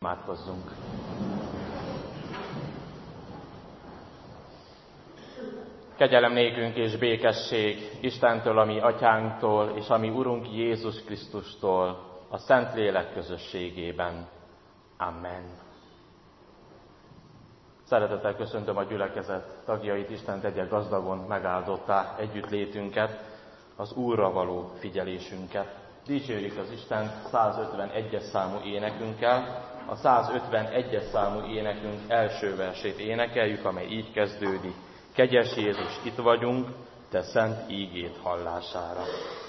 Imádkozzunk! Kegyelem nékünk és békesség Istentől, a mi Atyánktól, és a mi Urunk Jézus Krisztustól, a Szentlélek közösségében. Amen. Szeretettel köszöntöm a gyülekezet tagjait, Isten tegye gazdagon megáldottá együttlétünket, az Úrra való figyelésünket. Dicsérjük az Istent 151-es számú énekünkkel. A 151-es számú énekünk első versét énekeljük, amely így kezdődik. Kegyes Jézus, itt vagyunk, te szent ígéd hallására.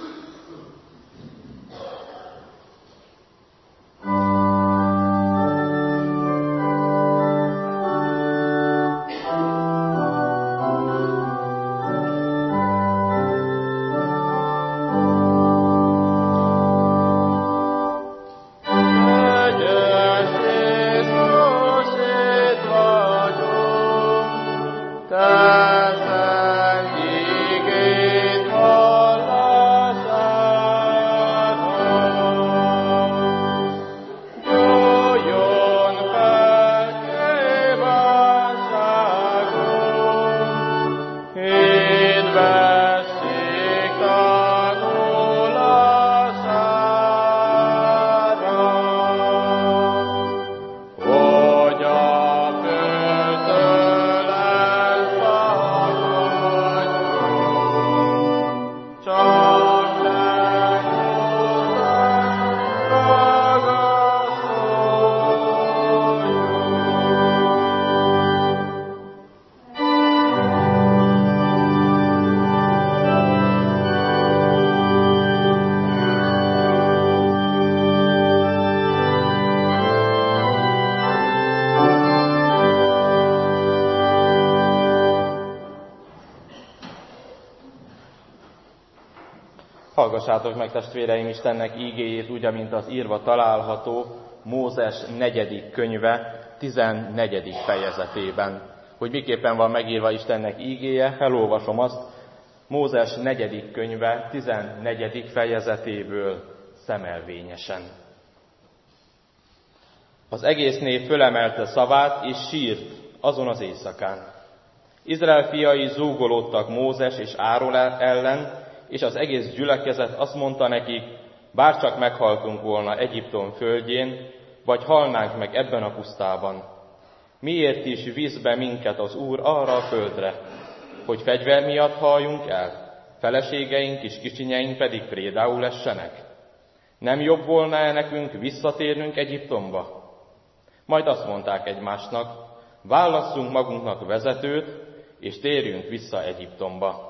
Hallgassátok meg, testvéreim, Istennek ígéjét, úgy, amint az írva található Mózes 4. könyve 14. fejezetében. Hogy miképpen van megírva Istennek ígéje, felolvasom azt Mózes 4. könyve 14. fejezetéből szemelvényesen. Az egész nép fölemelte szavát, és sírt azon az éjszakán. Izrael fiai zúgolódtak Mózes és Áron ellen, és az egész gyülekezet azt mondta nekik, bárcsak meghaltunk volna Egyiptom földjén, vagy halnánk meg ebben a pusztában. Miért is visz be minket az Úr arra a földre, hogy fegyver miatt halljunk el, feleségeink és kicsinyeink pedig prédául essenek? Nem jobb volna-e nekünk visszatérnünk Egyiptomba? Majd azt mondták egymásnak, válasszunk magunknak vezetőt, és térjünk vissza Egyiptomba.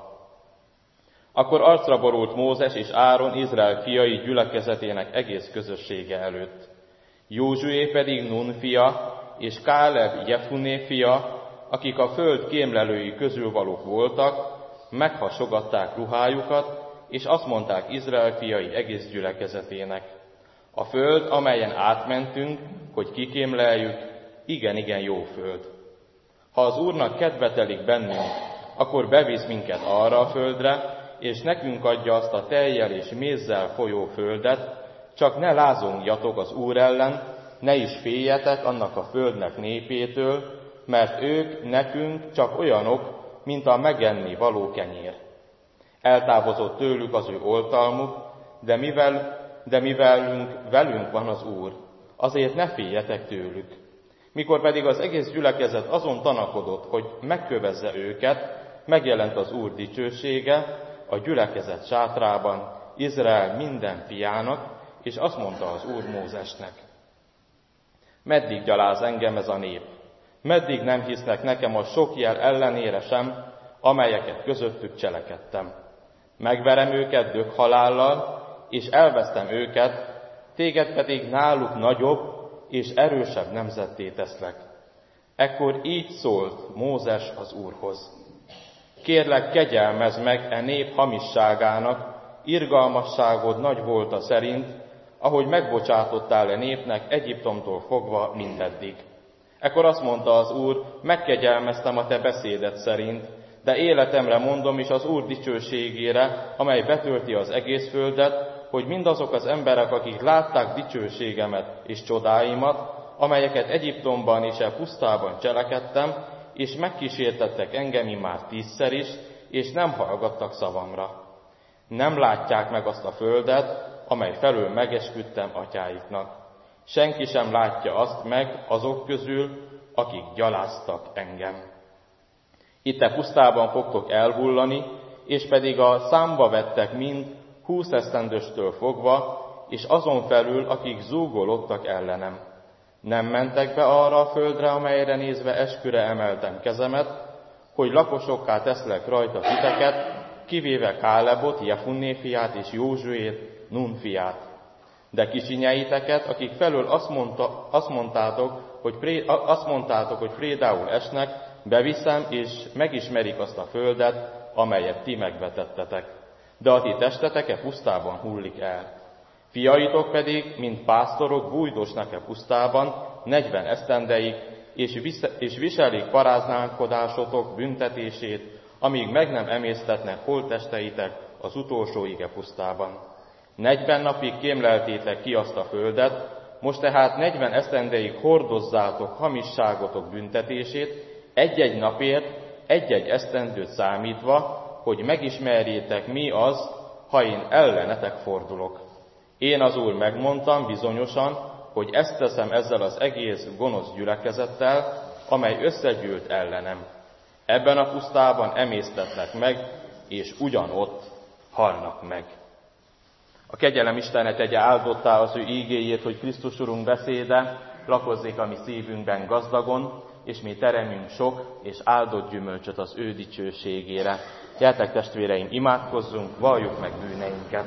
Akkor arcra borult Mózes és Áron Izrael fiai gyülekezetének egész közössége előtt. Józsué pedig Nun fia, és Káleb Jefuné fia, akik a föld kémlelői közül valók voltak, meghasogatták ruhájukat, és azt mondták Izrael fiai egész gyülekezetének. A föld, amelyen átmentünk, hogy kikémleljük, igen jó föld. Ha az Úrnak kedve telik bennünk, akkor bevisz minket arra a földre, és nekünk adja azt a tejjel és mézzel folyó földet, csak ne lázongjatok az Úr ellen, ne is féljetek annak a földnek népétől, mert ők nekünk csak olyanok, mint a megenni való kenyér. Eltávozott tőlük az ő oltalmuk, de mivel velünk van az Úr, azért ne féljetek tőlük. Mikor pedig az egész gyülekezet azon tanakodott, hogy megkövezze őket, megjelent az Úr dicsősége a gyülekezet sátrában Izrael minden fiának, és azt mondta az Úr Mózesnek: meddig gyaláz engem ez a nép? Meddig nem hisznek nekem a sok jel ellenére sem, amelyeket közöttük cselekedtem? Megverem őket döghalállal, és elvesztem őket, téged pedig náluk nagyobb és erősebb nemzetté teszlek. Ekkor így szólt Mózes az Úrhoz: kérlek, kegyelmezd meg e nép hamisságának, irgalmasságod nagy volta szerint, ahogy megbocsátottál e népnek Egyiptomtól fogva mindeddig. Ekkor azt mondta az Úr, megkegyelmeztem a te beszéded szerint, de életemre mondom is az Úr dicsőségére, amely betölti az egész földet, hogy mindazok az emberek, akik látták dicsőségemet és csodáimat, amelyeket Egyiptomban és a pusztában cselekedtem, és megkísértettek engem immár 10-szer is, és nem hallgattak szavamra. Nem látják meg azt a földet, amely felől megesküdtem atyáiknak. Senki sem látja azt meg azok közül, akik gyaláztak engem. Itt a pusztában fogtok elhullani, és pedig a számba vettek mind 20 esztendőstől fogva, és azon felül, akik zúgolódtak ellenem. Nem mentek be arra a földre, amelyre nézve esküre emeltem kezemet, hogy lakosokká teszlek rajta titeket, kivéve Kálebot, Jefunné fiát és Józsuét, Nun fiát. De kicsinyeiteket, akik felől azt mondtátok, hogy prédául esnek, beviszem, és megismerik azt a földet, amelyet ti megvetettetek. De a ti testeteke pusztában hullik el. Fiaitok pedig, mint pásztorok, bújdosnak e pusztában 40 esztendeig, és viselik paráználkodásotok büntetését, amíg meg nem emésztetnek holttesteitek az utolsó ige pusztában. 40 napig kémleltétek ki azt a földet, most tehát 40 esztendeig hordozzátok hamisságotok büntetését, egy-egy napért, egy-egy esztendőt számítva, hogy megismerjétek, mi az, ha én ellenetek fordulok. Én az Úr megmondtam bizonyosan, hogy ezt teszem ezzel az egész gonosz gyülekezettel, amely összegyűlt ellenem. Ebben a pusztában emésztetnek meg, és ugyanott halnak meg. A kegyelem Istene tegye áldottá az ő ígéjét, hogy Krisztus Urunk beszéde lakozzék a mi szívünkben gazdagon, és mi teremünk sok és áldott gyümölcsöt az ő dicsőségére. Gyertek testvéreim, imádkozzunk, valljuk meg bűneinket.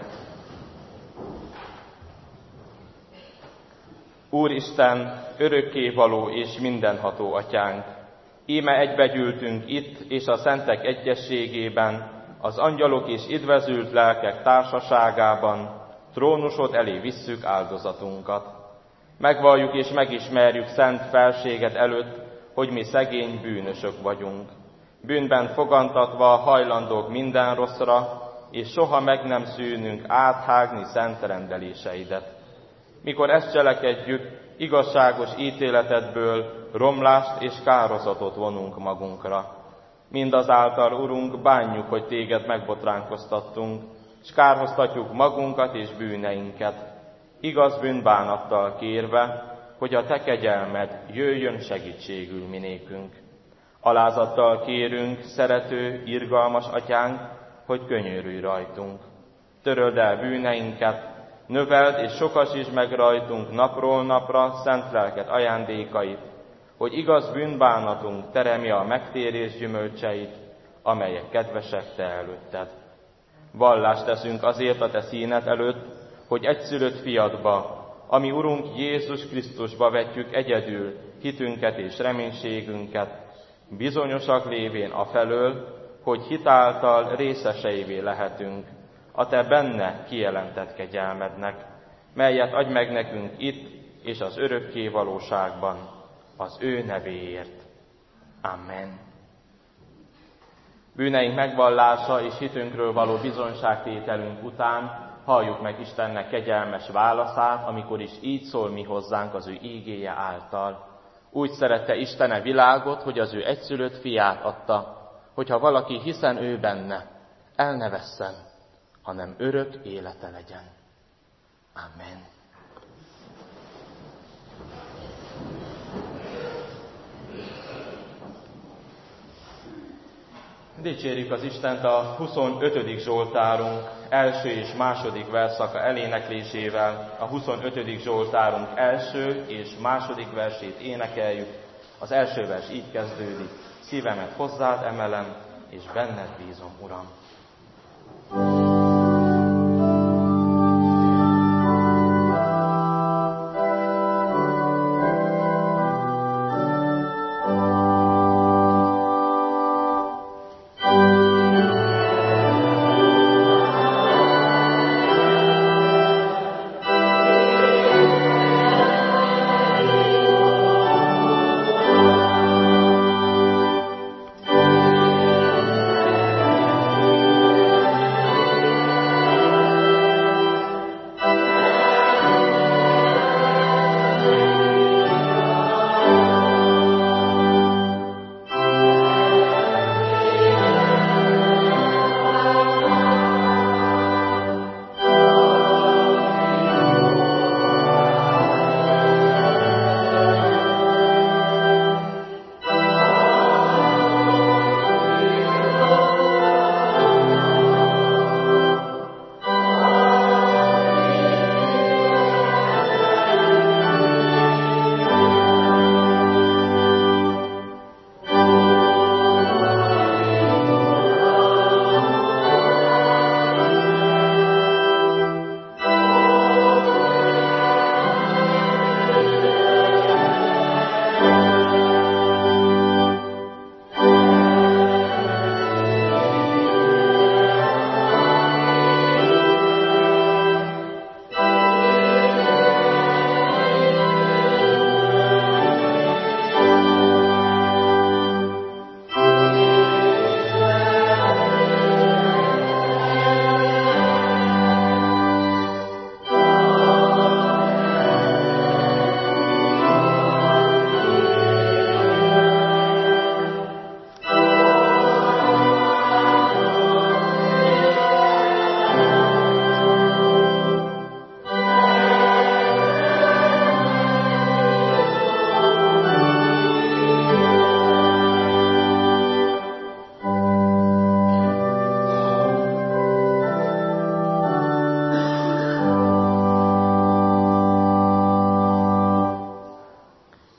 Úristen, örökkévaló és mindenható atyánk, íme egybegyűltünk itt és a szentek egyességében, az angyalok és idvezült lelkek társaságában, trónusod elé visszük áldozatunkat. Megvalljuk és megismerjük szent felséged előtt, hogy mi szegény bűnösök vagyunk. Bűnben fogantatva hajlandók minden rosszra, és soha meg nem szűnünk áthágni szent rendeléseidet. Mikor ezt cselekedjük, igazságos ítéletedből romlást és kározatot vonunk magunkra. Mindazáltal, Urunk, bánjuk, hogy téged megbotránkoztattunk, s kárhoztatjuk magunkat és bűneinket, igaz bűnbánattal kérve, hogy a te kegyelmed jöjjön segítségül minékünk. Alázattal kérünk, szerető, irgalmas atyánk, hogy könyörülj rajtunk. Töröld el bűneinket, növeld és sokasítsd meg rajtunk napról napra szent lelked ajándékait, hogy igaz bűnbánatunk teremje a megtérés gyümölcseit, amelyek kedvesek te előtted. Vallást teszünk azért a te színed előtt, hogy egyszülött fiadba, ami Urunk Jézus Krisztusba vetjük egyedül hitünket és reménységünket, bizonyosak lévén afelől, hogy hitáltal részeseivé lehetünk a te benne kijelentett kegyelmednek, melyet adj meg nekünk itt és az örökké valóságban, az ő nevéért. Amen. Bűneink megvallása és hitünkről való bizonyságtételünk után halljuk meg Istennek kegyelmes válaszát, amikor is így szól mi hozzánk az ő ígéje által. Úgy szerette Istene világot, hogy az ő egyszülött fiát adta, hogyha valaki hiszen ő benne, el ne vesszen, hanem örök élete legyen. Amen. Dicsérjük az Istent a 25. Zsoltárunk első és második versszaka eléneklésével. A 25. Zsoltárunk első és második versét énekeljük. Az első vers így kezdődik. Szívemet hozzád emelem, és benned bízom, Uram.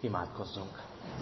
Imádkozzunk!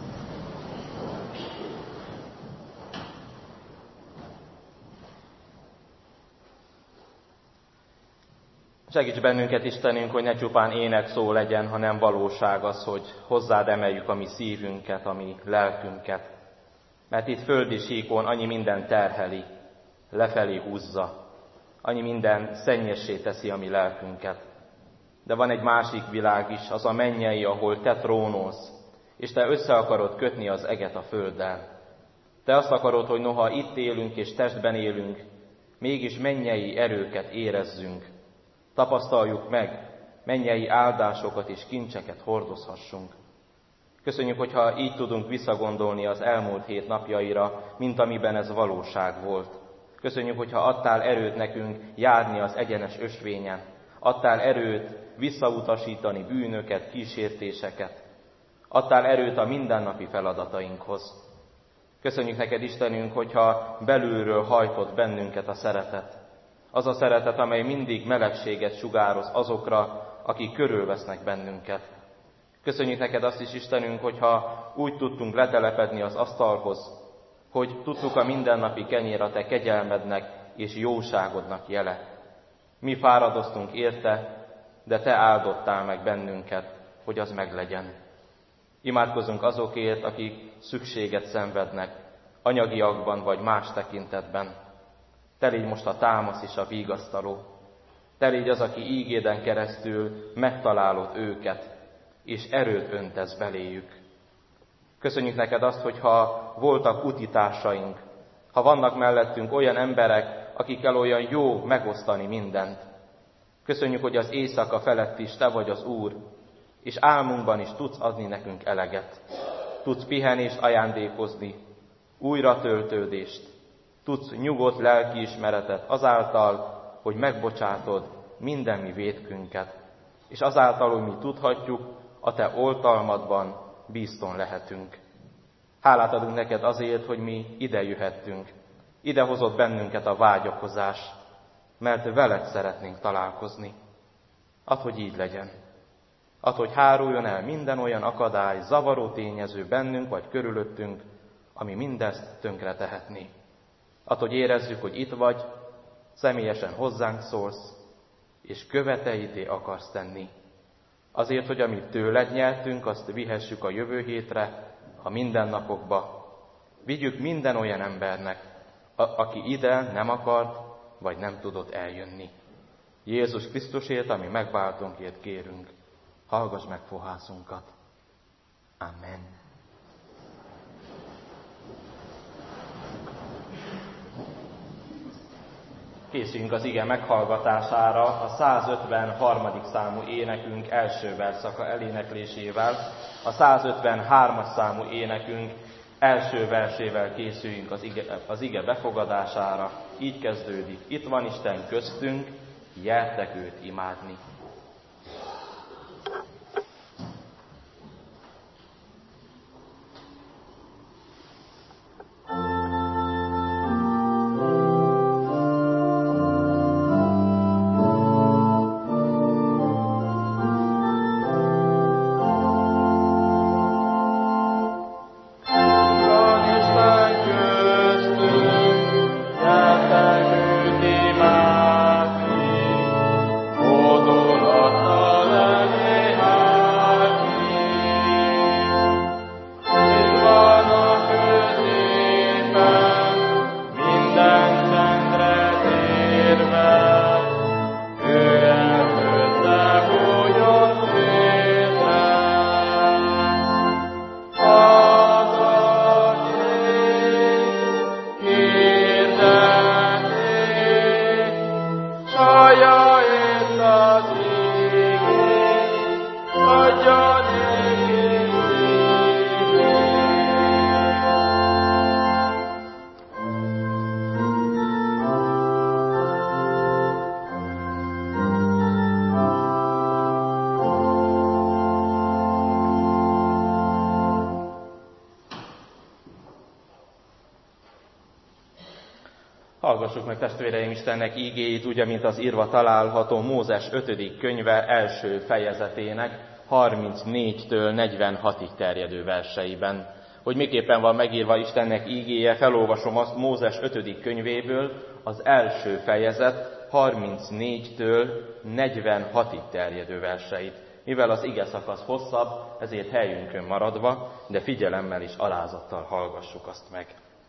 Segíts bennünket, Istenünk, hogy ne csupán énekszó legyen, hanem valóság az, hogy hozzád emeljük a mi szívünket, a mi lelkünket. Mert itt földi síkon annyi minden terheli, lefelé húzza, annyi minden szennyessé teszi a mi lelkünket. De van egy másik világ is, az a mennyei, ahol te trónolsz, és te össze akarod kötni az eget a földdel. Te azt akarod, hogy noha itt élünk és testben élünk, mégis mennyei erőket érezzünk, tapasztaljuk meg, mennyei áldásokat és kincseket hordozhassunk. Köszönjük, hogyha így tudunk visszagondolni az elmúlt hét napjaira, mint amiben ez valóság volt. Köszönjük, hogyha adtál erőt nekünk járni az egyenes ösvényen, adtál erőt visszautasítani bűnöket, kísértéseket, adtál erőt a mindennapi feladatainkhoz. Köszönjük neked, Istenünk, hogyha belülről hajtott bennünket a szeretet. Az a szeretet, amely mindig melegséget sugároz azokra, akik körülvesznek bennünket. Köszönjük neked azt is, Istenünk, hogyha úgy tudtunk letelepedni az asztalhoz, hogy tudtuk a mindennapi kenyér a te kegyelmednek és jóságodnak jele. Mi fáradoztunk érte, de te áldottál meg bennünket, hogy az meglegyen. Imádkozunk azokért, akik szükséget szenvednek, anyagiakban vagy más tekintetben. Te légy most a támasz és a vigasztaló. Te légy az, aki ígéden keresztül megtalálod őket, és erőt öntesz beléjük. Köszönjük neked azt, hogy ha voltak utitársaink, ha vannak mellettünk olyan emberek, akikkel olyan jó megosztani mindent. Köszönjük, hogy az éjszaka felett is te vagy az Úr, és álmunkban is tudsz adni nekünk eleget. Tudsz pihenést ajándékozni, újra töltődést, tudsz nyugodt lelkiismeretet azáltal, hogy megbocsátod minden mi vétkünket, és azáltal, hogy mi tudhatjuk, a te oltalmadban bízton lehetünk. Hálát adunk neked azért, hogy mi ide jöhettünk. Ide hozott bennünket a vágyakozás, mert veled szeretnénk találkozni. Add, hogy így legyen. Add, hogy háruljon el minden olyan akadály, zavaró tényező bennünk vagy körülöttünk, ami mindezt tönkre tehetné. Add, hogy érezzük, hogy itt vagy, személyesen hozzánk szólsz, és követeidé akarsz tenni. Azért, hogy amit tőled nyertünk, azt vihessük a jövő hétre, a mindennapokba. Vigyük minden olyan embernek, aki ide nem akart, vagy nem tudott eljönni. Jézus Krisztusért, ami megváltónkért kérünk, hallgass meg fohászunkat. Amen. Készüljünk az ige meghallgatására a 153. számú énekünk első verszaka eléneklésével. A 153. számú énekünk első versével készüljünk az ige befogadására. Így kezdődik: itt van Isten köztünk, gyertek őt imádni. Hallgassuk meg, testvéreim, Istennek ígéjét, úgy, mint az írva található Mózes 5. könyve első fejezetének 34-től 46-ig terjedő verseiben. Hogy miképpen van megírva Istennek ígéje, felolvasom azt Mózes 5. könyvéből, az első fejezet 34-től 46-ig terjedő verseit. Mivel az ige szakasz hosszabb, ezért helyünkön maradva, de figyelemmel és alázattal hallgassuk azt meg.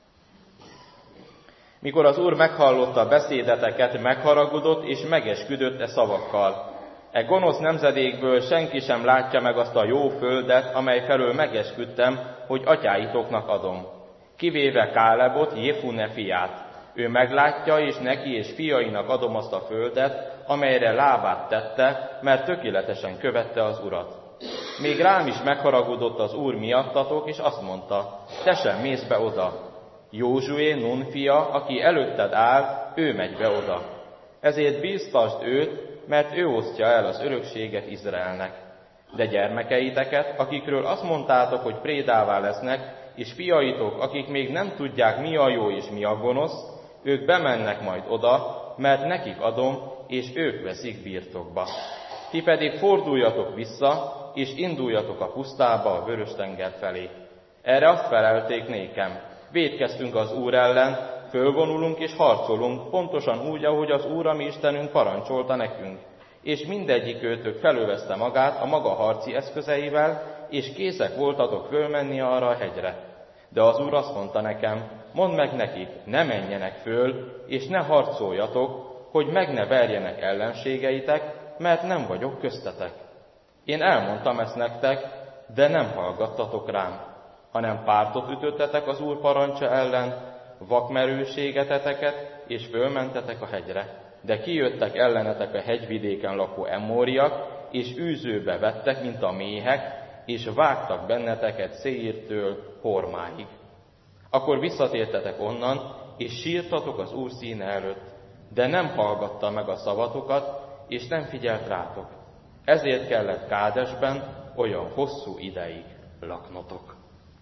Mikor az Úr meghallotta a beszédeteket, megharagudott és megesküdött e szavakkal. E gonosz nemzedékből senki sem látja meg azt a jó földet, amely felől megesküdtem, hogy atyáitoknak adom. Kivéve Kálebot, Jefune fiát. Ő meglátja, és neki és fiainak adom azt a földet, amelyre lábát tette, mert tökéletesen követte az Urat. Még rám is megharagudott az Úr miattatok, és azt mondta, te sem mész be oda. Józsué, Nun fia, aki előtted áll, ő megy be oda. Ezért bíztasd őt, mert ő osztja el az örökséget Izraelnek. De gyermekeiteket, akikről azt mondtátok, hogy prédává lesznek, és fiaitok, akik még nem tudják, mi a jó és mi a gonosz, ők bemennek majd oda, mert nekik adom, és ők veszik birtokba. Ti pedig forduljatok vissza, és induljatok a pusztába, a Vörös-tenger felé. Erre azt felelték nékem, vétkeztünk az Úr ellen, fölvonulunk és harcolunk, pontosan úgy, ahogy az Úr, a mi Istenünk parancsolta nekünk. És mindegyik őtök felölvezte magát a maga harci eszközeivel, és készek voltatok fölmenni arra a hegyre. De az Úr azt mondta nekem, mondd meg nekik, ne menjenek föl, és ne harcoljatok, hogy meg ne verjenek ellenségeitek, mert nem vagyok köztetek. Én elmondtam ezt nektek, de nem hallgattatok rám, hanem pártot ütöttetek az Úr parancsa ellen, vakmerőségeteteket, és fölmentetek a hegyre. De kijöttek ellenetek a hegyvidéken lakó emmóriak, és űzőbe vettek, mint a méhek, és vágtak benneteket Széírtől Hormáig. Akkor visszatértetek onnan, és sírtatok az Úr színe előtt, de nem hallgatta meg a szavatokat, és nem figyelt rátok. Ezért kellett Kádesben olyan hosszú ideig laknotok.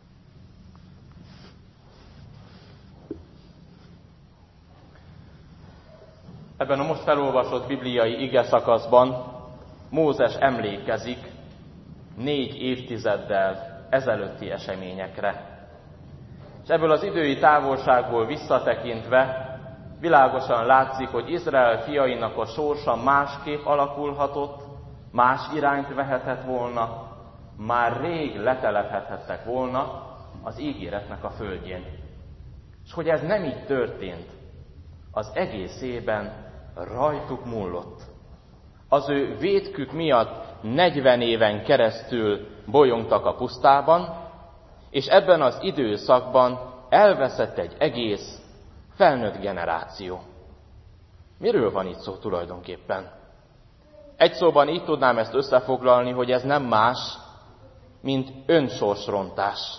Ebben a most felolvasott bibliai ige szakaszban Mózes emlékezik 4 évtizeddel ezelőtti eseményekre. És ebből az idői távolságból visszatekintve világosan látszik, hogy Izrael fiainak a sorsa másképp alakulhatott, más irányt vehetett volna, már rég letelepedhettek volna az ígéretnek a földjén. És hogy ez nem így történt, az egészében rajtuk múlott. Az ő vétkük miatt 40 éven keresztül bolyongtak a pusztában, és ebben az időszakban elveszett egy egész felnőtt generáció. Miről van itt szó tulajdonképpen? Egy szóban így tudnám ezt összefoglalni, hogy ez nem más, mint önsorsrontás.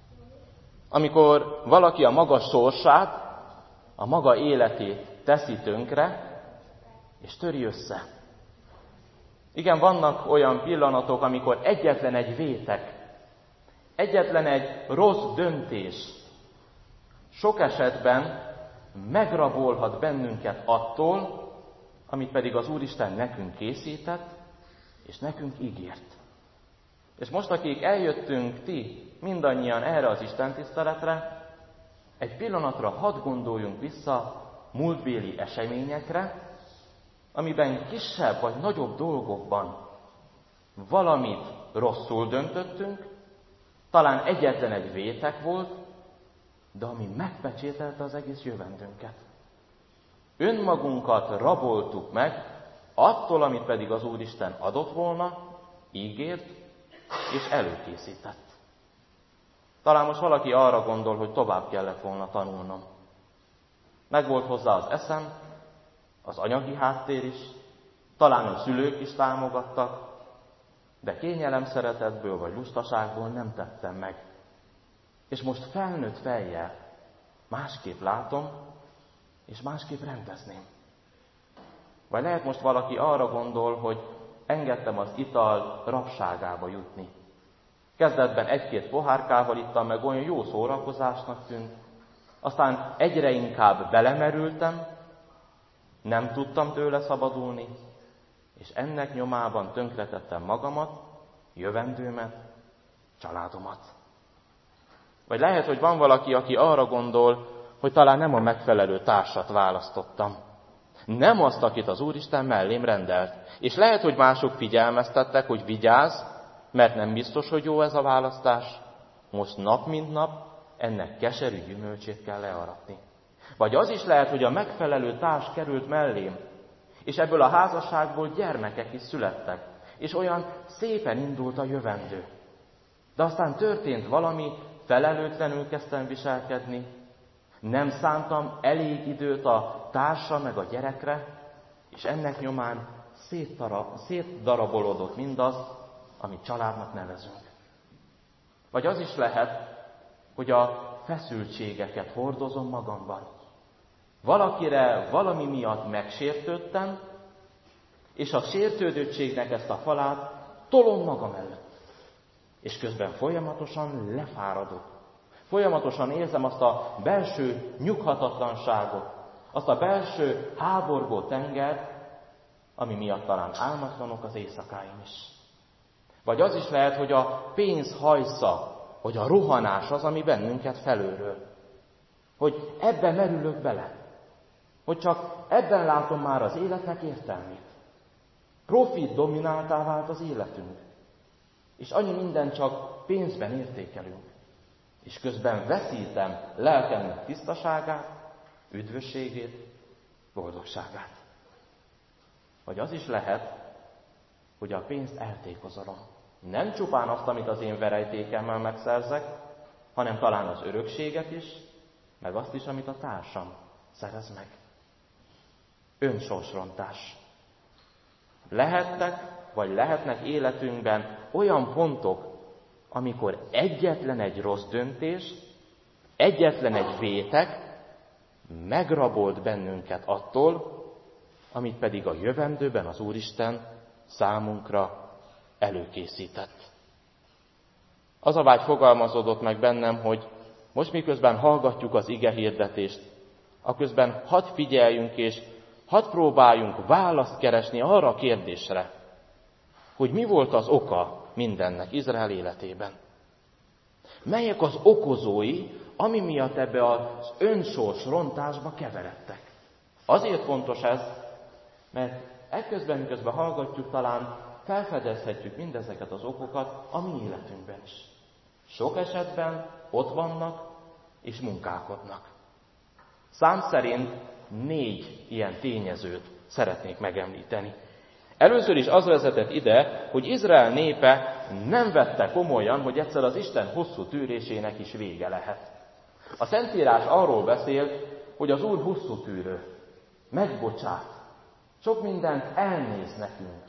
Amikor valaki a maga sorsát, a maga életét teszi tönkre, és töri össze. Igen, vannak olyan pillanatok, amikor egyetlen egy vétek, egyetlen egy rossz döntés sok esetben megrabolhat bennünket attól, amit pedig az Úristen nekünk készített, és nekünk ígért. És most, akik eljöttünk ti mindannyian erre az istentiszteletre, egy pillanatra hadd gondoljunk vissza múltbéli eseményekre, amiben kisebb vagy nagyobb dolgokban valamit rosszul döntöttünk, talán egyetlen egy vétek volt, de ami megpecsételte az egész jövendőnket. Önmagunkat raboltuk meg attól, amit pedig az Úristen adott volna, ígért és előkészített. Talán most valaki arra gondol, hogy tovább kellett volna tanulnom. Megvolt hozzá az eszem, az anyagi háttér is, talán a szülők is támogattak, de kényelem szeretetből vagy lustaságból nem tettem meg. És most felnőtt fejjel másképp látom, és másképp rendezném. Vagy lehet most valaki arra gondol, hogy engedtem az ital rabságába jutni. Kezdetben 1-2 pohárkával ittam meg, olyan jó szórakozásnak tűnt, aztán egyre inkább belemerültem, nem tudtam tőle szabadulni, és ennek nyomában tönkretettem magamat, jövendőmet, családomat. Vagy lehet, hogy van valaki, aki arra gondol, hogy talán nem a megfelelő társat választottam. Nem azt, akit az Úristen mellém rendelt. És lehet, hogy mások figyelmeztettek, hogy vigyázz, mert nem biztos, hogy jó ez a választás. Most nap mint nap ennek keserű gyümölcsét kell learatni. Vagy az is lehet, hogy a megfelelő társ került mellém, és ebből a házasságból gyermekek is születtek, és olyan szépen indult a jövendő. De aztán történt valami, felelőtlenül kezdtem viselkedni, nem szántam elég időt a társra meg a gyerekre, és ennek nyomán szétdarabolódott mindaz, amit családnak nevezünk. Vagy az is lehet, hogy a feszültségeket hordozom magamban. Valakire valami miatt megsértődtem, és a sértődöttségnek ezt a falát tolom magam előtt. És közben folyamatosan lefáradok. Folyamatosan érzem azt a belső nyughatatlanságot, azt a belső háborgó tengert, ami miatt talán álmatlanok az éjszakáim is. Vagy az is lehet, hogy a pénz hajsza, hogy a rohanás az, ami bennünket felőről. Hogy ebben merülök bele. Hogy csak ebben látom már az életnek értelmét. Profit domináltá vált az életünk. És annyi minden csak pénzben értékelünk. És közben veszítem lelkemnek tisztaságát, üdvösségét, boldogságát. Vagy az is lehet, hogy a pénzt eltékozolom. Nem csupán azt, amit az én verejtékemmel megszerzek, hanem talán az örökséget is, meg azt is, amit a társam szerez meg. Önsorsrontás. Lehetnek életünkben olyan pontok, amikor egyetlen egy rossz döntés, egyetlen egy vétek megrabolt bennünket attól, amit pedig a jövendőben az Úristen számunkra előkészített. Az a vágy fogalmazódott meg bennem, hogy most miközben hallgatjuk az igehirdetést, aközben hadd figyeljünk és hadd próbáljunk választ keresni arra a kérdésre, hogy mi volt az oka mindennek Izrael életében. Melyek az okozói, ami miatt ebbe az önsors rontásba keveredtek. Azért fontos ez, mert miközben hallgatjuk, talán felfedezhetjük mindezeket az okokat a mi életünkben is. Sok esetben ott vannak és munkálkodnak. Szám szerint 4 ilyen tényezőt szeretnék megemlíteni. Először is az vezetett ide, hogy Izrael népe nem vette komolyan, hogy egyszer az Isten hosszú tűrésének is vége lehet. A Szentírás arról beszél, hogy az Úr hosszú tűrő, megbocsát, sok mindent elnéz nekünk.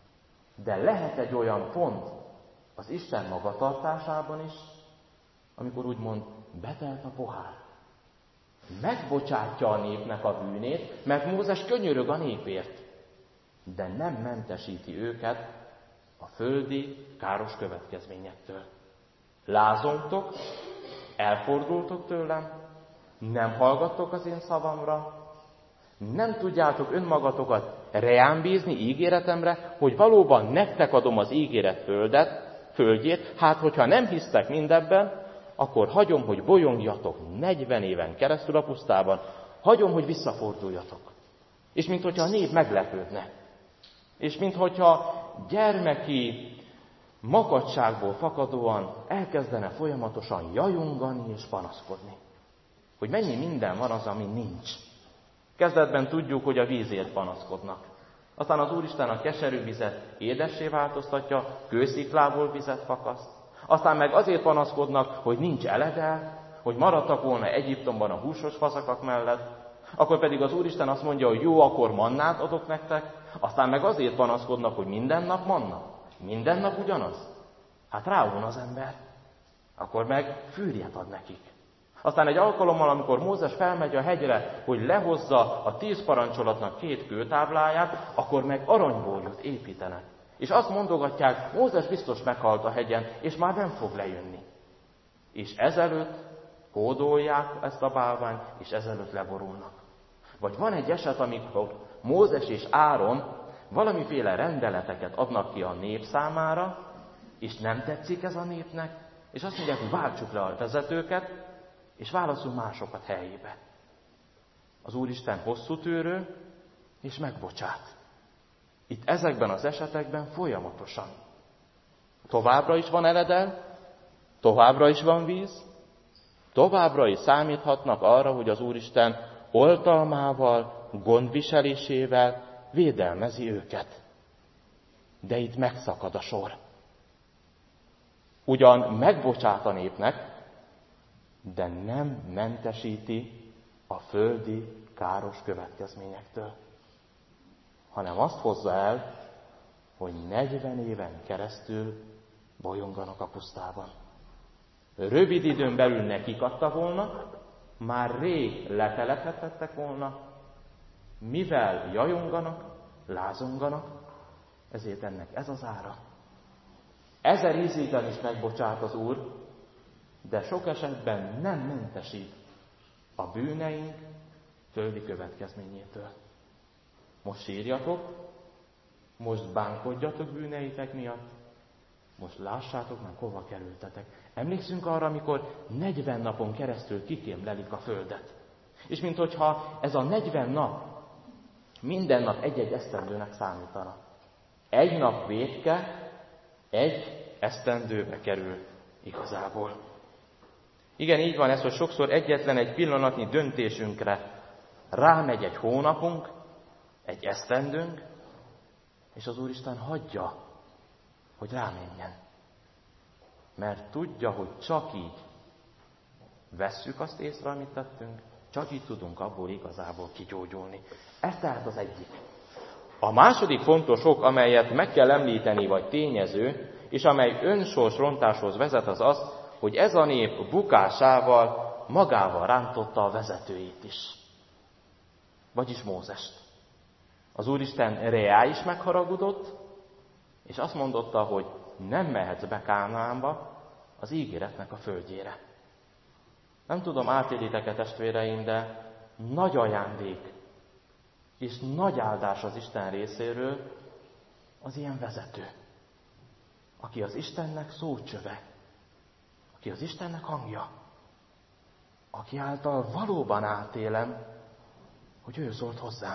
De lehet egy olyan pont az Isten magatartásában is, amikor úgymond betelt a pohár. Megbocsátja a népnek a bűnét, mert Mózes könyörög a népért, de nem mentesíti őket a földi káros következményektől. Lázongtok, elfordultok tőlem, nem hallgattok az én szavamra, nem tudjátok önmagatokat reám bízni ígéretemre, hogy valóban nektek adom az ígéret földjét, hát hogyha nem hisztek mindebben, akkor hagyom, hogy bolyongjatok 40 éven keresztül a pusztában, hagyom, hogy visszaforduljatok. És minthogyha a nép meglepődne. És minthogyha gyermeki makadságból fakadóan elkezdene folyamatosan jajongani és panaszkodni. Hogy mennyi minden van az, ami nincs. Kezdetben tudjuk, hogy a vízért panaszkodnak. Aztán az Úristen a keserű vizet édessé változtatja, kősziklából vizet fakaszt. Aztán meg azért panaszkodnak, hogy nincs eledel, hogy maradtak volna Egyiptomban a húsos fazakak mellett. Akkor pedig az Úristen azt mondja, hogy jó, akkor mannát adok nektek. Aztán meg azért panaszkodnak, hogy minden nap manna. Minden nap ugyanaz. Hát ráun az ember. Akkor meg fűrjet ad nekik. Aztán egy alkalommal, amikor Mózes felmegy a hegyre, hogy lehozza a 10 parancsolatnak 2 kőtábláját, akkor meg aranyborjút építenek. És azt mondogatják, Mózes biztos meghalt a hegyen, és már nem fog lejönni. És ezelőtt kódolják ezt a bálványt, és ezelőtt leborulnak. Vagy van egy eset, amikor Mózes és Áron valamiféle rendeleteket adnak ki a nép számára, és nem tetszik ez a népnek, és azt mondják, hogy váltsuk le a vezetőket, és válasszunk másokat helyébe. Az Úristen hosszú tűrő, és megbocsát. Itt ezekben az esetekben folyamatosan. Továbbra is van eledel, továbbra is van víz, továbbra is számíthatnak arra, hogy az Úristen oltalmával, gondviselésével védelmezi őket. De itt megszakad a sor. Ugyan megbocsát a népnek, de nem mentesíti a földi káros következményektől, hanem azt hozza el, hogy 40 éven keresztül bolyonganak a pusztában. Rövid időn belül nekik adta volna, már rég letelepedtek volna, mivel jajonganak, lázonganak, ezért ennek ez az ára. 1000 ízében is megbocsát az Úr, de sok esetben nem mentesít a bűneink földi következményétől. Most sírjatok, most bánkodjatok bűneitek miatt, most lássátok meg, hova kerültetek. Emlékszünk arra, amikor 40 napon keresztül kikémlelik a földet. És minthogyha ez a 40 nap minden nap egy-egy esztendőnek számítana. Egy nap vétke, egy esztendőbe kerül igazából. Igen, így van ez, hogy sokszor egyetlen egy pillanatnyi döntésünkre rámegy egy hónapunk, egy esztendőnk, és az Úristen hagyja, hogy rámenjen. Mert tudja, hogy csak így vesszük azt észre, amit tettünk, csak így tudunk abból igazából kigyógyulni. Ez tehát az egyik. A második fontos ok, amelyet meg kell említeni, vagy tényező, és amely önsorsrontáshoz vezet, az az, hogy ez a nép bukásával magával rántotta a vezetőit is. Vagyis Mózest. Az Úristen Reá is megharagudott, és azt mondotta, hogy nem mehetsz be Kánaánba, az ígéretnek a földjére. Nem tudom, átélitek-e testvéreim, de nagy ajándék és nagy áldás az Isten részéről az ilyen vezető, aki az Istennek szócsöve, aki az Istennek hangja, aki által valóban átélem, hogy ő szólt hozzám.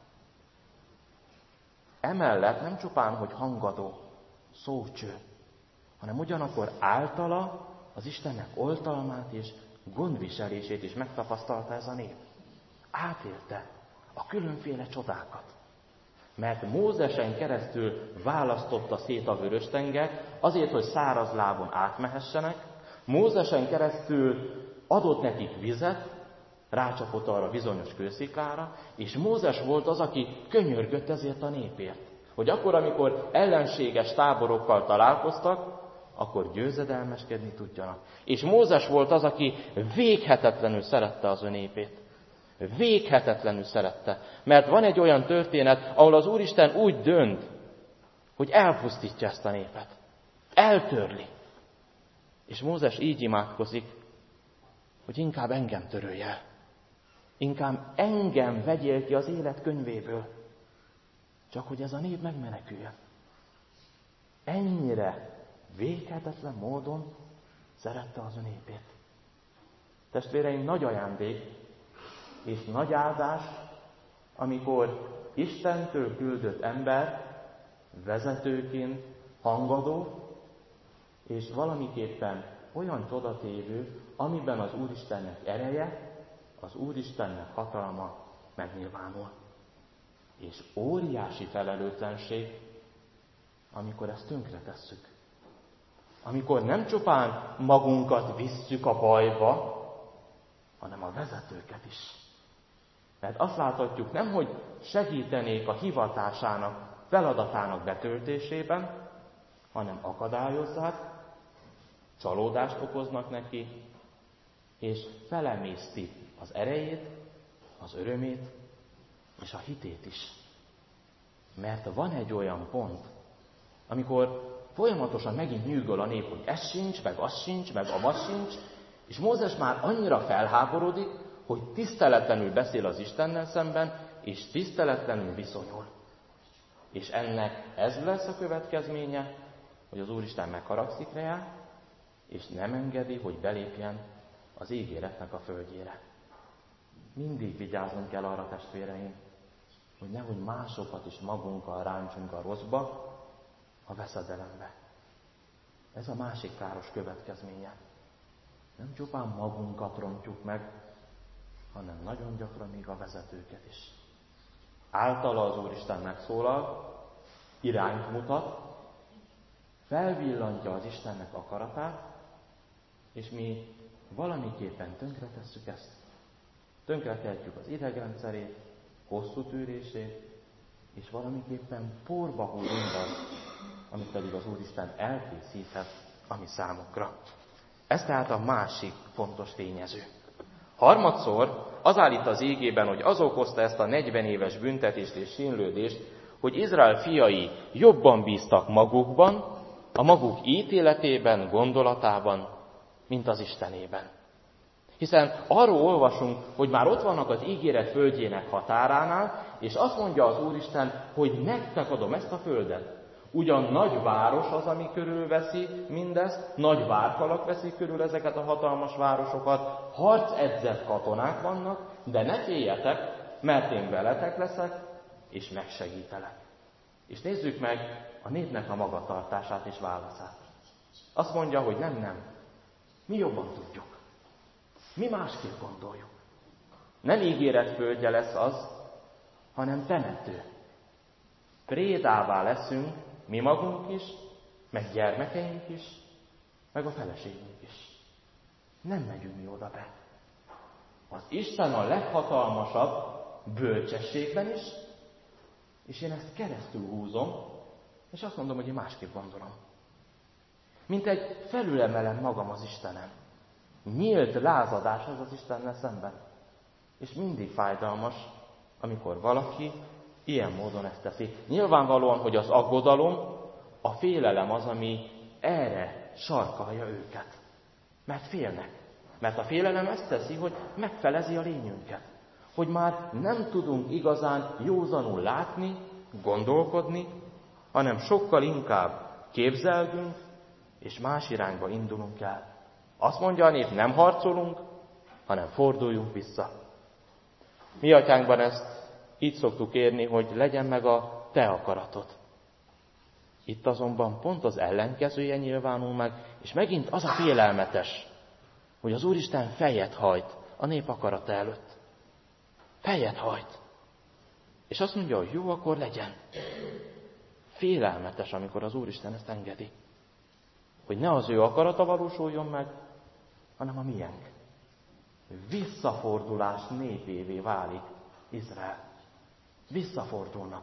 Emellett nem csupán, hogy hangadó, szócső, hanem ugyanakkor általa az Istennek oltalmát és gondviselését is megtapasztalta ez a nép. Átélte a különféle csodákat. Mert Mózesen keresztül választotta szét a Vörös-tengert, azért, hogy száraz lábon átmehessenek. Mózesen keresztül adott nekik vizet, rácsapott arra bizonyos kősziklára, és Mózes volt az, aki könyörgött ezért a népért. Hogy akkor, amikor ellenséges táborokkal találkoztak, akkor győzedelmeskedni tudjanak. És Mózes volt az, aki véghetetlenül szerette az ő népét. Véghetetlenül szerette. Mert van egy olyan történet, ahol az Úristen úgy dönt, hogy elpusztítja ezt a népet. Eltörli. És Mózes így imádkozik, hogy inkább engem törölj el. Inkább engem vegyél ki az élet könyvéből. Csak hogy ez a nép megmeneküljön. Ennyire véghetetlen módon szerette az ő népét. Testvéreim, nagy ajándék és nagy áldás, amikor Istentől küldött ember vezetőként hangadó, és valamiképpen olyan csodatévő, amiben az Úristennek ereje, az Úristennek hatalma megnyilvánul. És óriási felelőtlenség, amikor ezt tönkretesszük. Amikor nem csupán magunkat visszük a bajba, hanem a vezetőket is. Mert azt láthatjuk, nem, hogy segítenék a hivatásának, feladatának betöltésében, hanem akadályozzák, csalódást okoznak neki, és felemészti az erejét, az örömét, és a hitét is. Mert van egy olyan pont, amikor folyamatosan megint nyűgöl a nép, hogy ez sincs, meg az sincs, meg amaz sincs, és Mózes már annyira felháborodik, hogy tiszteletlenül beszél az Istennel szemben, és tiszteletlenül viszonyul. És ennek ez lesz a következménye, hogy az Úristen megharagszik rá, és nem engedi, hogy belépjen az ígéretnek a földjére. Mindig vigyáznunk kell arra, testvéreim, hogy nehogy másokat is magunkkal rántsunk a rosszba, a veszedelembe. Ez a másik káros következménye. Nem csupán magunkat rontjuk meg, hanem nagyon gyakran még a vezetőket is. Általa az Úristen megszólal, irányt mutat, felvillantja az Istennek akaratát, és mi valamiképpen tönkretesszük ezt. Tönkretehetjük az idegrendszerét, hosszú tűrését, és valamiképpen porba húz mindaz, amit pedig az Úristen elkészíthet a mi számunkra. Ez tehát a másik fontos tényező. Harmadszor az állít az ígében, hogy az okozta ezt a 40 éves büntetést és sínlődést, hogy Izrael fiai jobban bíztak magukban, a maguk ítéletében, gondolatában, mint az Istenében. Hiszen arról olvasunk, hogy már ott vannak az ígéret földjének határánál, és azt mondja az Úristen, hogy nektek adom ezt a földet. Ugyan nagy város az, ami körülveszi mindezt, nagy várfalak veszik körül ezeket a hatalmas városokat, harcedzett katonák vannak, de ne féljetek, mert én veletek leszek, és megsegítelek. És nézzük meg a népnek a magatartását és válaszát. Azt mondja, hogy nem, mi jobban tudjuk. Mi másképp gondoljuk. Nem ígéret földje lesz az, hanem temető. Prédává leszünk mi magunk is, meg gyermekeink is, meg a feleségünk is. Nem megyünk mi oda be. Az Isten a leghatalmasabb bölcsességben is, és én ezt keresztül húzom, és azt mondom, hogy én másképp gondolom. Mint egy felülemelem magam az Istenem. Nyílt lázadás ez az Istennel szemben. És mindig fájdalmas, amikor valaki ilyen módon ezt teszi. Nyilvánvalóan, hogy az aggodalom, a félelem az, ami erre sarkalja őket. Mert félnek. Mert a félelem ezt teszi, hogy megfelezi a lényünket. Hogy már nem tudunk igazán józanul látni, gondolkodni, hanem sokkal inkább képzelgünk, és más irányba indulunk el. Azt mondja a nép, nem harcolunk, hanem forduljunk vissza. Mi atyánkban ezt így szoktuk érni, hogy legyen meg a te akaratod. Itt azonban pont az ellenkezője nyilvánul meg, és megint az a félelmetes, hogy az Úristen fejet hajt a nép akarata előtt. Fejet hajt. És azt mondja, hogy jó, akkor legyen. Félelmetes, amikor az Úristen ezt engedi. Hogy ne az ő akarata valósuljon meg, hanem a miénk. Visszafordulás népévé válik Izrael. Visszafordulnak.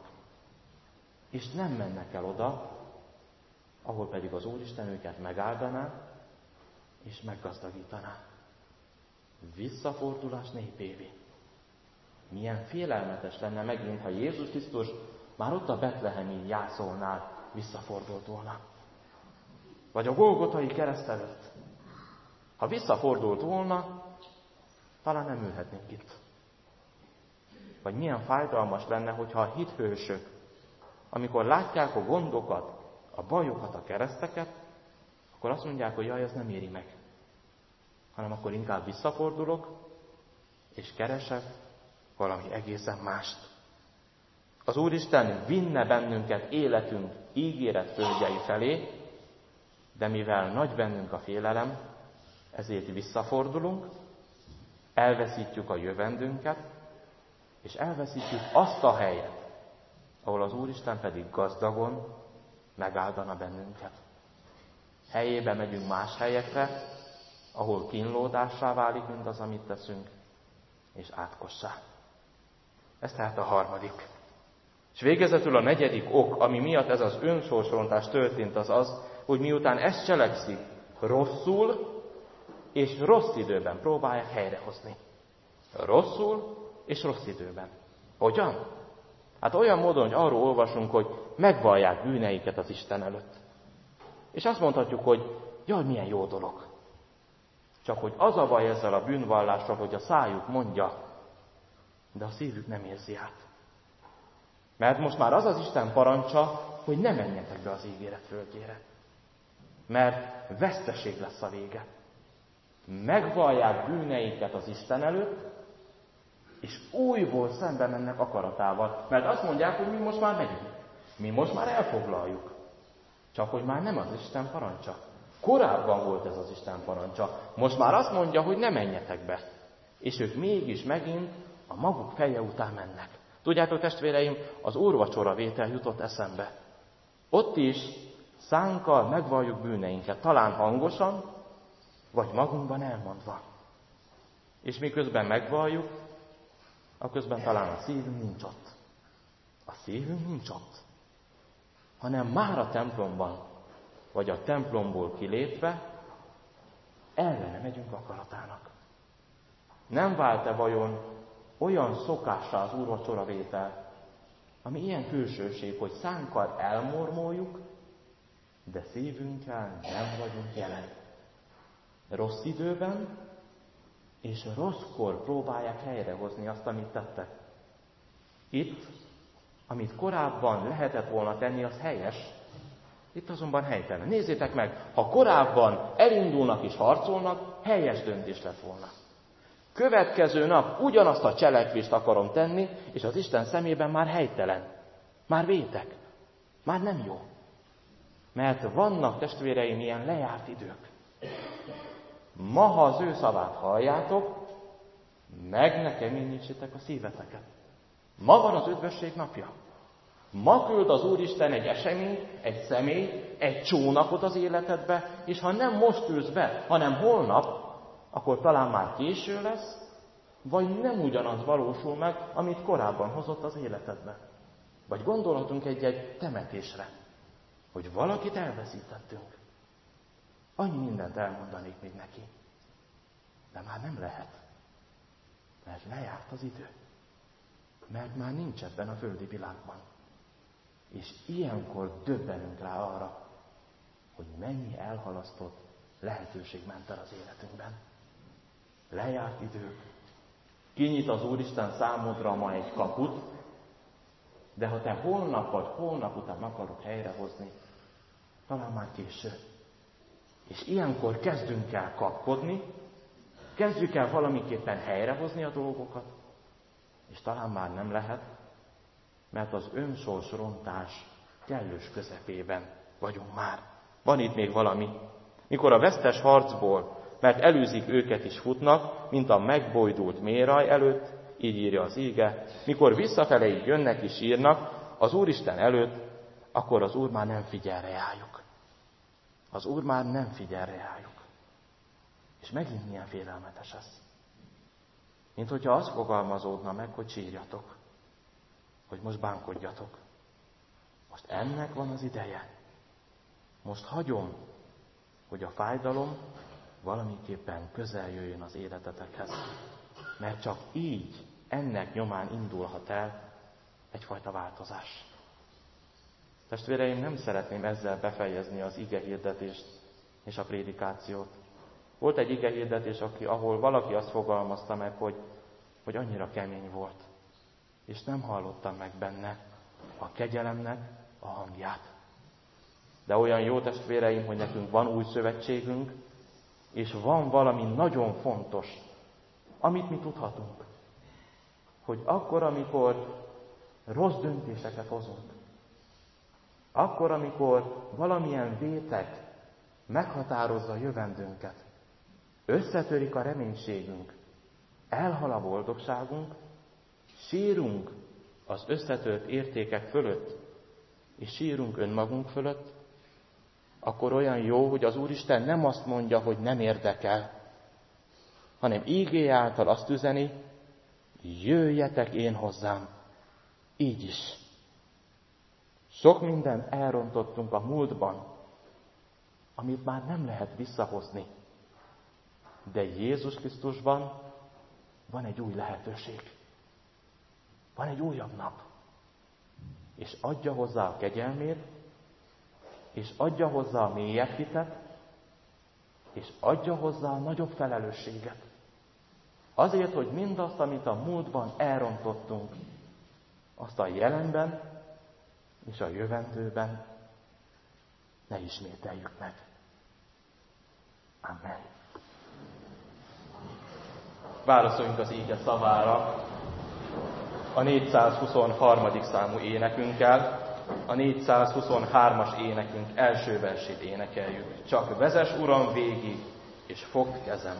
És nem mennek el oda, ahol pedig az Úristen őket megáldaná, és meggazdagítaná. Visszafordulás népévé. Milyen félelmetes lenne megint, ha Jézus Krisztus már ott a betlehemi jászolnál visszafordult volna. Vagy a Golgotai kereszt előtt. Ha visszafordult volna, talán nem ülhetnénk itt. Vagy milyen fájdalmas lenne, hogyha a hithősök, amikor látják a gondokat, a bajokat, a kereszteket, akkor azt mondják, hogy jaj, ez nem éri meg. Hanem akkor inkább visszafordulok, és keresek valami egészen mást. Az Úristen vinne bennünket életünk ígéret földjei felé, de mivel nagy bennünk a félelem, ezért visszafordulunk, elveszítjük a jövendünket, és elveszítjük azt a helyet, ahol az Úristen pedig gazdagon megáldana bennünket. Helyébe megyünk más helyekre, ahol kínlódássá válik mindaz, amit teszünk, és átkossá. Ez tehát a harmadik. És végezetül a negyedik ok, ami miatt ez az önsorsrontás történt, az az, hogy miután ezt cselekszik, rosszul és rossz időben próbálják helyrehozni. Rosszul és rossz időben. Hogyan? Hát olyan módon, hogy arról olvasunk, hogy megvallják bűneiket az Isten előtt. És azt mondhatjuk, hogy jaj, milyen jó dolog. Csak hogy az a baj ezzel a bűnvallással, hogy a szájuk mondja, de a szívük nem érzi át. Mert most már az az Isten parancsa, hogy ne menjetek be az ígéret földjére. mert veszteség lesz a vége. Megvallják bűneiket az Isten előtt, és újból szembe mennek akaratával. Mert azt mondják, hogy mi most már megyünk. Mi most már elfoglaljuk. Csak hogy már nem az Isten parancsa. Korábban volt ez az Isten parancsa. Most már azt mondja, hogy ne menjetek be. És ők mégis megint a maguk feje után mennek. Tudjátok, testvéreim, az úrvacsora vétel jutott eszembe. Ott is szánkkal megvalljuk bűneinket, talán hangosan, vagy magunkban elmondva. És miközben megvalljuk, aközben talán a szívünk nincs ott. A szívünk nincs ott, hanem már a templomban, vagy a templomból kilépve, ellene megyünk akaratának. Nem vált-e vajon olyan szokássá az úrvacsora vétel, ami ilyen külsőség, hogy szánkkal elmormoljuk, de szívünkkel nem vagyunk jelen. Rossz időben és rosszkor próbálják helyrehozni azt, amit tettek. Itt, amit korábban lehetett volna tenni, az helyes, itt azonban helytelen. Nézzétek meg, ha korábban elindulnak és harcolnak, helyes döntés lett volna. Következő nap ugyanazt a cselekvést akarom tenni, és az Isten szemében már helytelen. Már vétek. Már nem jó. Mert vannak, testvéreim, ilyen lejárt idők. Ma, ha az ő szavát halljátok, meg ne keményítsétek a szíveteket. Ma van az üdvösség napja. Ma küld az Úristen egy eseményt, egy személyt, egy csónakot az életedbe, és ha nem most ülsz be, hanem holnap, akkor talán már késő lesz, vagy nem ugyanaz valósul meg, amit korábban hozott az életedbe. Vagy gondolhatunk egy temetésre, hogy valakit elveszítettünk. Annyi mindent elmondanék még neki. De már nem lehet. Mert lejárt az idő. Mert már nincs ebben a földi világban. És ilyenkor döbbenünk rá arra, hogy mennyi elhalasztott lehetőség ment el az életünkben. Lejárt idők. Kinyit az Úristen számodra ma egy kaput, de ha te holnap vagy holnap után akarod helyrehozni, talán már késő. És ilyenkor kezdünk el kapkodni, kezdjük el valamiképpen helyrehozni a dolgokat, és talán már nem lehet, mert az önsorsrontás kellős közepében vagyunk már. Van itt még valami. Mikor a vesztes harcból, mert előzik őket is futnak, mint a megbojdult méraj előtt, így írja az íge, mikor visszafele jönnek és írnak az Úristen előtt, akkor az Úr már nem figyel reájuk. Az Úr már nem figyel reájuk. És megint milyen félelmetes ez. Mint hogyha az fogalmazódna meg, hogy sírjatok, hogy most bánkodjatok. Most ennek van az ideje. Most hagyom, hogy a fájdalom valamiképpen közel jöjjön az életetekhez. Mert csak így, ennek nyomán indulhat el egyfajta változás. Testvéreim, nem szeretném ezzel befejezni az igehirdetést és a prédikációt. Volt egy igehirdetés, ahol valaki azt fogalmazta meg, hogy annyira kemény volt, és nem hallottam meg benne a kegyelemnek a hangját. De olyan jó, testvéreim, hogy nekünk van új szövetségünk, és van valami nagyon fontos, amit mi tudhatunk. Hogy akkor, amikor rossz döntéseket hozunk, akkor, amikor valamilyen vétek meghatározza a jövendőnket, összetörik a reménységünk, elhal a boldogságunk, sírunk az összetört értékek fölött, és sírunk önmagunk fölött, akkor olyan jó, hogy az Úristen nem azt mondja, hogy nem érdekel, hanem ígéje által azt üzeni, jöjjetek én hozzám. Így is. Sok mindent elrontottunk a múltban, amit már nem lehet visszahozni. De Jézus Krisztusban van egy új lehetőség. Van egy újabb nap. És adja hozzá a kegyelmét, és adja hozzá a mélyebb hitet, és adja hozzá a nagyobb felelősséget. Azért, hogy mindazt, amit a múltban elrontottunk, azt a jelenben és a jövendőben ne ismételjük meg. Amen. Válaszoljunk az íge szavára a 423. számú énekünkkel. A 423-as énekünk első versét énekeljük. Csak vezess, Uram, végig, és fogd kezem.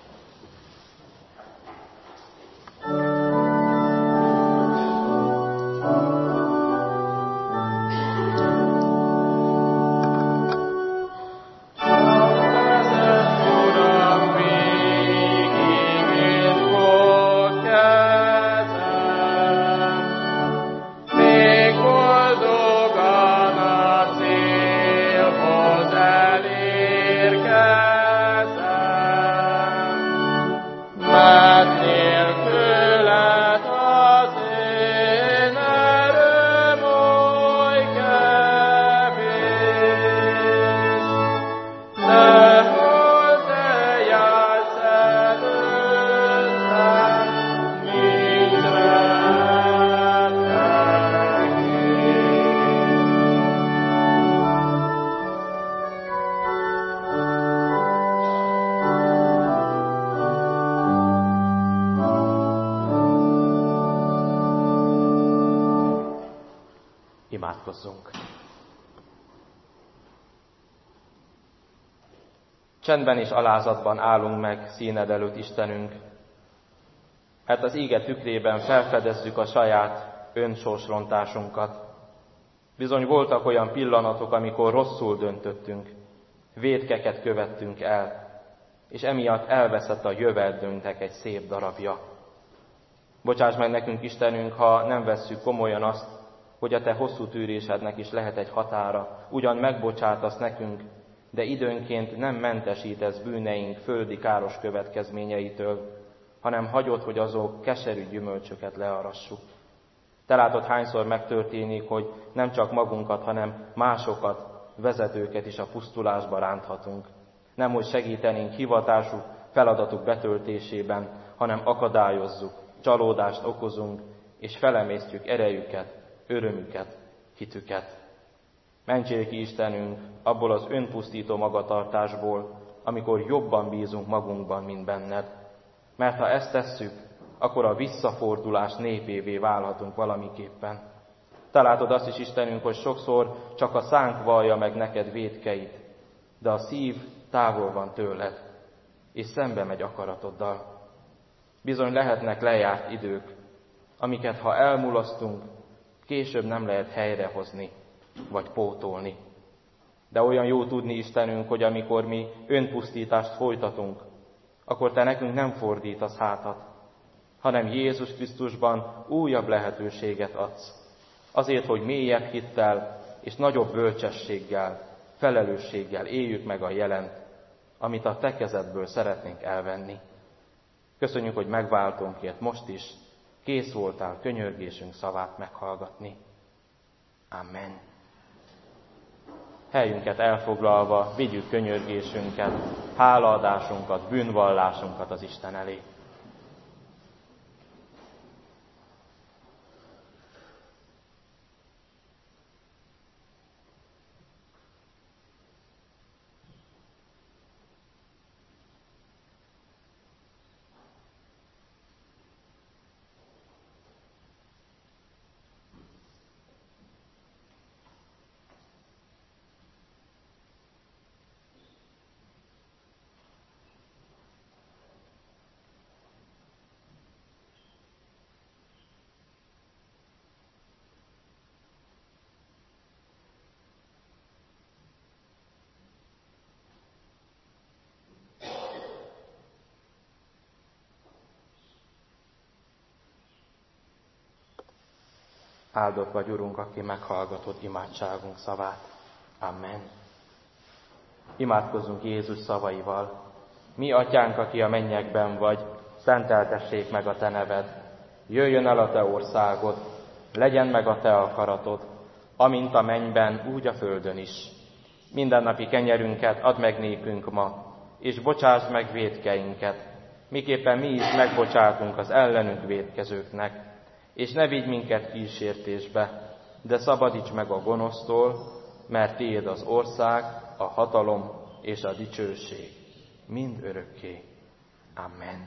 Imádkozzunk. Csendben és alázatban állunk meg színed előtt, Istenünk, mert az íge tükrében felfedezzük a saját önsorsrontásunkat. Bizony voltak olyan pillanatok, amikor rosszul döntöttünk, vétkeket követtünk el, és emiatt elveszett a jöveldőnknek egy szép darabja. Bocsáss meg nekünk, Istenünk, ha nem vesszük komolyan azt, hogy a te hosszú tűrésednek is lehet egy határa, ugyan megbocsátasz nekünk, de időnként nem mentesítesz bűneink földi káros következményeitől, hanem hagyod, hogy azok keserű gyümölcsöket learassuk. Te látod, hányszor megtörténik, hogy nem csak magunkat, hanem másokat, vezetőket is a pusztulásba ránthatunk. Nem, hogy segítenénk hivatásuk, feladatuk betöltésében, hanem akadályozzuk, csalódást okozunk, és felemésztjük erejüket, örömüket, hitüket. Mentsél ki, Istenünk, abból az önpusztító magatartásból, amikor jobban bízunk magunkban, mint benned. Mert ha ezt tesszük, akkor a visszafordulás népévé válhatunk valamiképpen. Te látod azt is, Istenünk, hogy sokszor csak a szánk vallja meg neked vétkeit, de a szív távol van tőled, és szembe megy akaratoddal. Bizony lehetnek lejárt idők, amiket ha elmulasztunk, később nem lehet helyrehozni, vagy pótolni. De olyan jó tudni, Istenünk, hogy amikor mi önpusztítást folytatunk, akkor te nekünk nem fordítasz hátat, hanem Jézus Krisztusban újabb lehetőséget adsz. Azért, hogy mélyebb hittel és nagyobb bölcsességgel, felelősséggel éljük meg a jelent, amit a te kezedből szeretnénk elvenni. Köszönjük, hogy megváltónkért most is kész voltál könyörgésünk szavát meghallgatni. Amen. Helyünket elfoglalva vigyük könyörgésünket, hálaadásunkat, bűnvallásunkat az Isten elé. Áldott vagy, Urunk, aki meghallgatod imádságunk szavát. Amen. Imádkozzunk Jézus szavaival. Mi, Atyánk, aki a mennyekben vagy, szenteltessék meg a te neved. Jöjjön el a te országod, legyen meg a te akaratod, amint a mennyben, úgy a földön is. Mindennapi kenyerünket add meg nékünk ma, és bocsásd meg vétkeinket, miképpen mi is megbocsátunk az ellenünk vétkezőknek. És ne vigy minket kísértésbe, de szabadíts meg a gonosztól, mert tiéd az ország, a hatalom és a dicsőség mind örökké. Amen.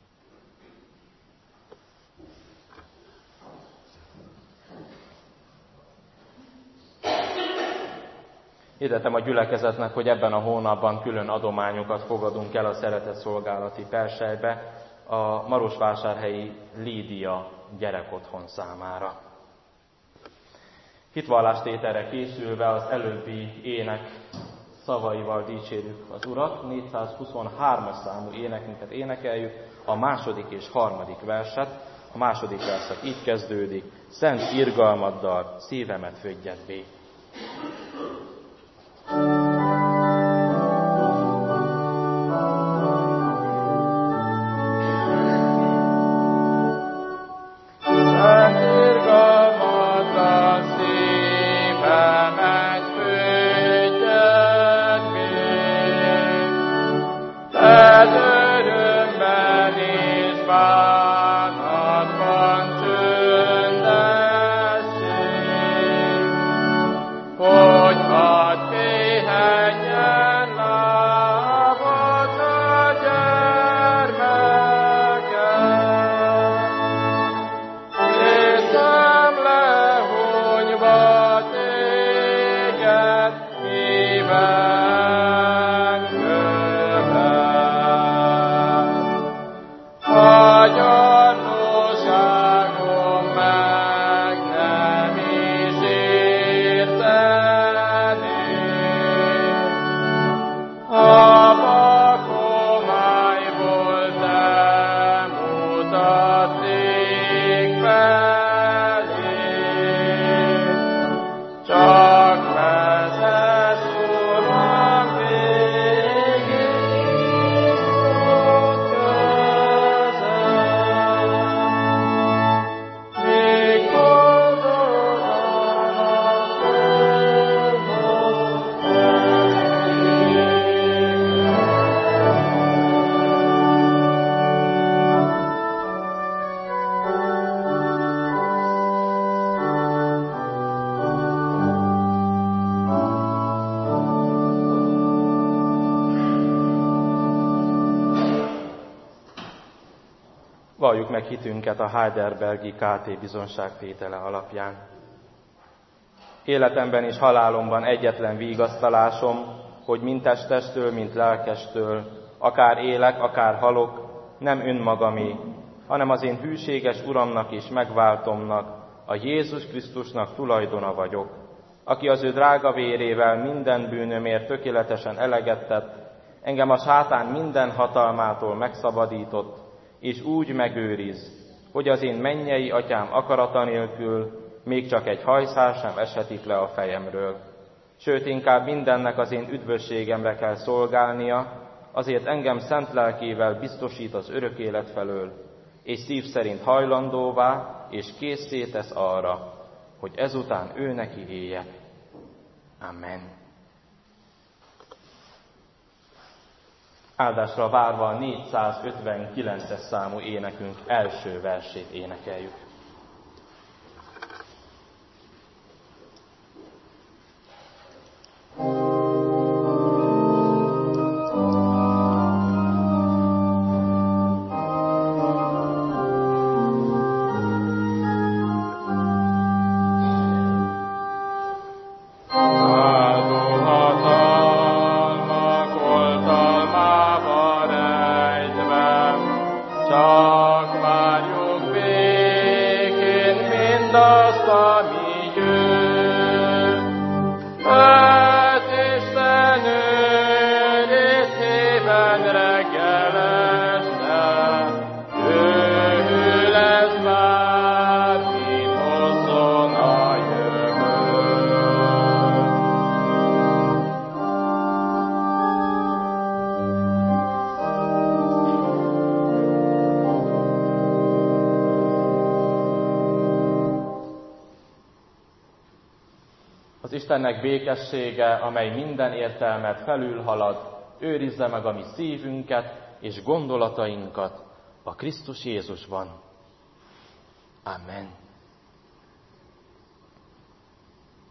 Hirdetem a gyülekezetnek, hogy ebben a hónapban külön adományokat fogadunk el a Szeretett Szolgálati Perselybe a marosvásárhelyi Lídia gyerekotthon számára. Hitvallástételre készülve az előbbi ének szavaival dicsérjük az Urat, 423-as számú énekünket énekeljük, a második és harmadik verset. A második verszak így kezdődik: Szent irgalmaddal szívemet födjed bé. Valljuk meg hitünket a Heidelbergi KT bizonságtétele alapján. Életemben és halálomban egyetlen vigasztalásom, hogy mind testestől, mind lelkestől, akár élek, akár halok, nem önmagamé, hanem az én hűséges Uramnak és megváltomnak, a Jézus Krisztusnak tulajdona vagyok, aki az ő drága vérével minden bűnömért tökéletesen eleget tett, engem a sátán minden hatalmától megszabadított, és úgy megőriz, hogy az én mennyei atyám akarata nélkül még csak egy hajszál sem eshetik le a fejemről. Sőt, inkább mindennek az én üdvösségemre kell szolgálnia, azért engem szent lelkével biztosít az örök élet felől, és szív szerint hajlandóvá és készé tesz arra, hogy ezután ő neki éljek. Amen. Áldásra várva a 459-es számú énekünk első versét énekeljük. Az Istennek békessége, amely minden értelmet felülhalad, őrizze meg a mi szívünket és gondolatainkat a Krisztus Jézusban. Amen.